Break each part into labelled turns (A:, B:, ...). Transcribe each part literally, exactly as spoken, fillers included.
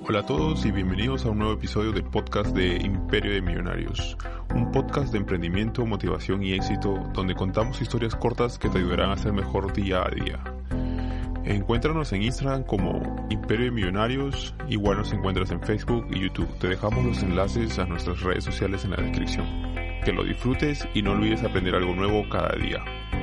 A: Hola a todos y bienvenidos a un nuevo episodio del podcast de Imperio de Millonarios, un podcast de emprendimiento, motivación y éxito donde contamos historias cortas que te ayudarán a ser mejor día a día. Encuéntranos en Instagram como Imperio de Millonarios, igual nos encuentras en Facebook y YouTube. Te dejamos los enlaces a nuestras redes sociales en la descripción. Que lo disfrutes y no olvides aprender algo nuevo cada día.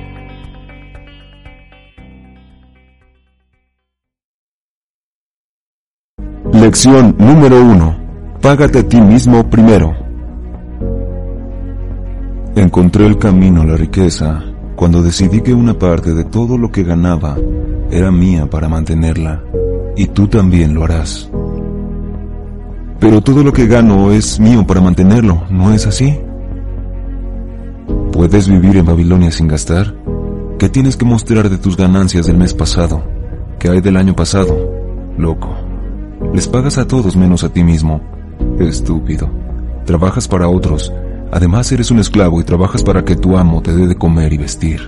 B: Lección número uno. Págate a ti mismo primero. Encontré el camino a la riqueza cuando decidí que una parte de todo lo que ganaba era mía para mantenerla, y tú también lo harás. Pero todo lo que gano es mío para mantenerlo, ¿no es así? ¿Puedes vivir en Babilonia sin gastar? ¿Qué tienes que mostrar de tus ganancias del mes pasado? ¿Qué hay del año pasado? Loco. Les pagas a todos menos a ti mismo. Estúpido. Trabajas para otros. Además eres un esclavo y trabajas para que tu amo te dé de comer y vestir.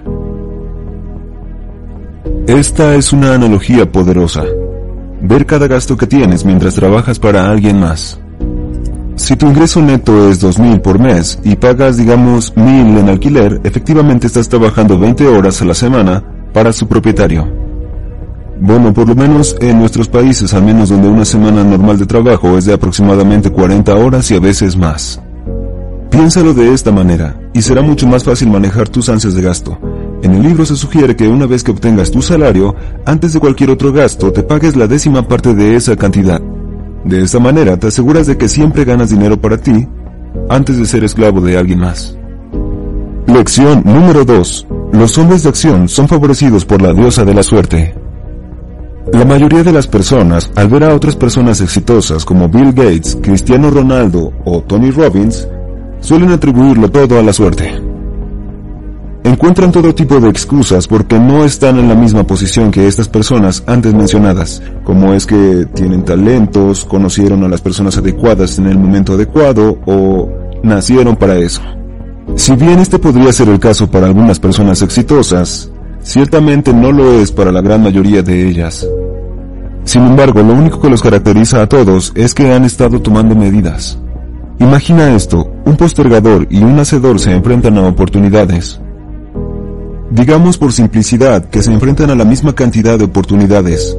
B: Esta es una analogía poderosa. Ver cada gasto que tienes mientras trabajas para alguien más. Si tu ingreso neto es dos mil por mes y pagas, digamos, mil en alquiler, efectivamente estás trabajando veinte horas a la semana para su propietario. Bueno, por lo menos en nuestros países, al menos donde una semana normal de trabajo es de aproximadamente cuarenta horas y a veces más. Piénsalo de esta manera, y será mucho más fácil manejar tus ansias de gasto. En el libro se sugiere que una vez que obtengas tu salario, antes de cualquier otro gasto, te pagues la décima parte de esa cantidad. De esta manera, te aseguras de que siempre ganas dinero para ti, antes de ser esclavo de alguien más. Lección número dos. Los hombres de acción son favorecidos por la diosa de la suerte. La mayoría de las personas, al ver a otras personas exitosas como Bill Gates, Cristiano Ronaldo o Tony Robbins, suelen atribuirlo todo a la suerte. Encuentran todo tipo de excusas porque no están en la misma posición que estas personas antes mencionadas, como es que tienen talentos, conocieron a las personas adecuadas en el momento adecuado o nacieron para eso. Si bien este podría ser el caso para algunas personas exitosas, ciertamente no lo es para la gran mayoría de ellas. Sin embargo, lo único que los caracteriza a todos es que han estado tomando medidas. Imagina esto, un postergador y un hacedor se enfrentan a oportunidades. Digamos por simplicidad que se enfrentan a la misma cantidad de oportunidades.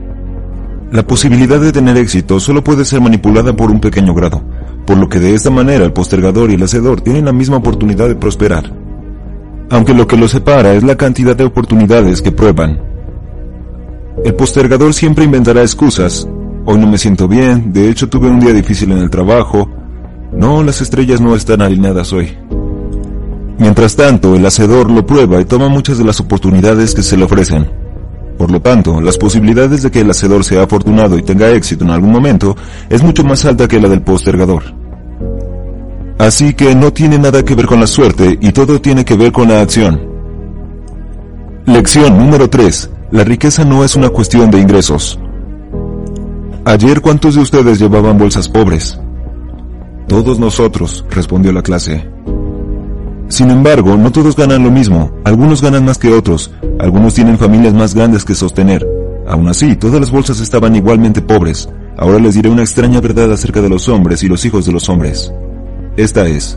B: La posibilidad de tener éxito solo puede ser manipulada por un pequeño grado, por lo que de esta manera el postergador y el hacedor tienen la misma oportunidad de prosperar. Aunque lo que los separa es la cantidad de oportunidades que prueban. El postergador siempre inventará excusas. Hoy no me siento bien, de hecho tuve un día difícil en el trabajo. No, las estrellas no están alineadas hoy. Mientras tanto, el hacedor lo prueba y toma muchas de las oportunidades que se le ofrecen. Por lo tanto, las posibilidades de que el hacedor sea afortunado y tenga éxito en algún momento es mucho más alta que la del postergador. Así que no tiene nada que ver con la suerte y todo tiene que ver con la acción. Lección número tres. La riqueza no es una cuestión de ingresos. Ayer, ¿cuántos de ustedes llevaban bolsas pobres? Todos nosotros, respondió la clase. Sin embargo, no todos ganan lo mismo. Algunos ganan más que otros. Algunos tienen familias más grandes que sostener. Aún así, todas las bolsas estaban igualmente pobres. Ahora les diré una extraña verdad acerca de los hombres y los hijos de los hombres. Esta es: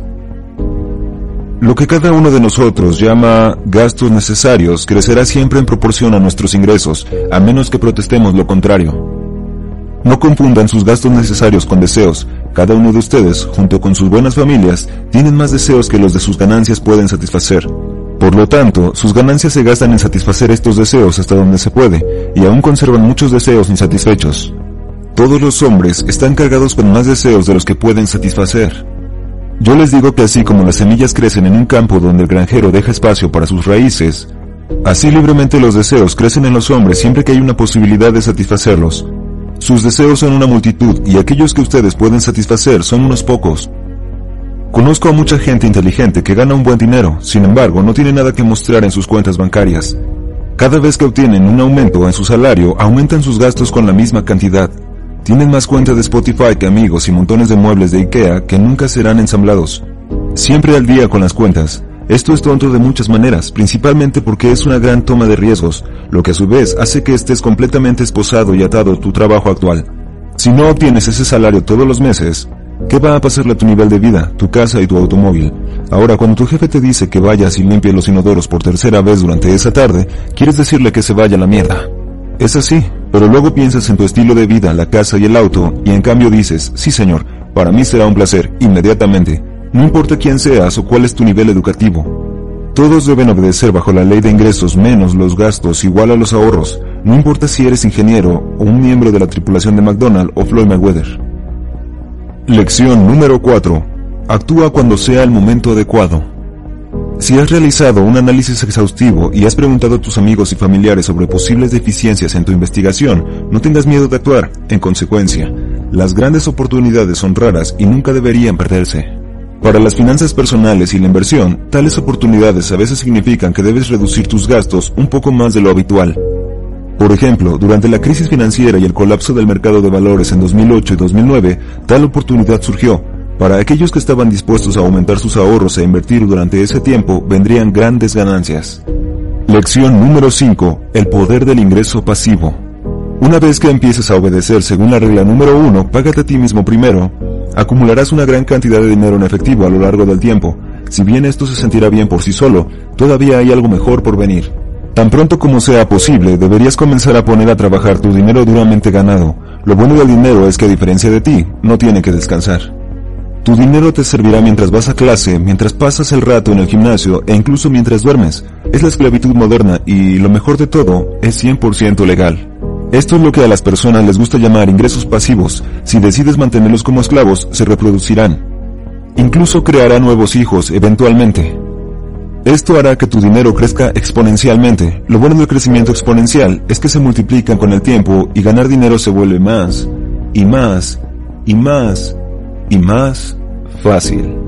B: lo que cada uno de nosotros llama gastos necesarios crecerá siempre en proporción a nuestros ingresos, a menos que protestemos lo contrario. No confundan sus gastos necesarios con deseos. Cada uno de ustedes, junto con sus buenas familias, tienen más deseos que los de sus ganancias pueden satisfacer. Por lo tanto, sus ganancias se gastan en satisfacer estos deseos hasta donde se puede, y aún conservan muchos deseos insatisfechos. Todos los hombres están cargados con más deseos de los que pueden satisfacer. Yo les digo que así como las semillas crecen en un campo donde el granjero deja espacio para sus raíces, así libremente los deseos crecen en los hombres siempre que hay una posibilidad de satisfacerlos. Sus deseos son una multitud y aquellos que ustedes pueden satisfacer son unos pocos. Conozco a mucha gente inteligente que gana un buen dinero, sin embargo no tiene nada que mostrar en sus cuentas bancarias. Cada vez que obtienen un aumento en su salario, aumentan sus gastos con la misma cantidad. Tienen más cuentas de Spotify que amigos y montones de muebles de IKEA que nunca serán ensamblados. Siempre al día con las cuentas. Esto es tonto de muchas maneras, principalmente porque es una gran toma de riesgos, lo que a su vez hace que estés completamente esposado y atado a tu trabajo actual. Si no obtienes ese salario todos los meses, ¿qué va a pasarle a tu nivel de vida, tu casa y tu automóvil? Ahora, cuando tu jefe te dice que vayas y limpies los inodoros por tercera vez durante esa tarde, quieres decirle que se vaya a la mierda. Es así, pero luego piensas en tu estilo de vida, la casa y el auto, y en cambio dices, sí señor, para mí será un placer, inmediatamente. No importa quién seas o cuál es tu nivel educativo. Todos deben obedecer bajo la ley de ingresos menos los gastos igual a los ahorros, no importa si eres ingeniero o un miembro de la tripulación de McDonald's o Floyd Mayweather. Lección número cuatro. Actúa cuando sea el momento adecuado. Si has realizado un análisis exhaustivo y has preguntado a tus amigos y familiares sobre posibles deficiencias en tu investigación, no tengas miedo de actuar. En consecuencia, las grandes oportunidades son raras y nunca deberían perderse. Para las finanzas personales y la inversión, tales oportunidades a veces significan que debes reducir tus gastos un poco más de lo habitual. Por ejemplo, durante la crisis financiera y el colapso del mercado de valores en dos mil ocho y dos mil nueve, tal oportunidad surgió. Para aquellos que estaban dispuestos a aumentar sus ahorros e invertir durante ese tiempo, vendrían grandes ganancias. Lección número cinco. El poder del ingreso pasivo. Una vez que empieces a obedecer según la regla número uno, págate a ti mismo primero. Acumularás una gran cantidad de dinero en efectivo a lo largo del tiempo. Si bien esto se sentirá bien por sí solo, todavía hay algo mejor por venir. Tan pronto como sea posible, deberías comenzar a poner a trabajar tu dinero duramente ganado. Lo bueno del dinero es que a diferencia de ti, no tiene que descansar. Tu dinero te servirá mientras vas a clase, mientras pasas el rato en el gimnasio e incluso mientras duermes. Es la esclavitud moderna y, lo mejor de todo, es cien por ciento legal. Esto es lo que a las personas les gusta llamar ingresos pasivos. Si decides mantenerlos como esclavos, se reproducirán. Incluso creará nuevos hijos, eventualmente. Esto hará que tu dinero crezca exponencialmente. Lo bueno del crecimiento exponencial es que se multiplican con el tiempo y ganar dinero se vuelve más, y más, y más, y más fácil.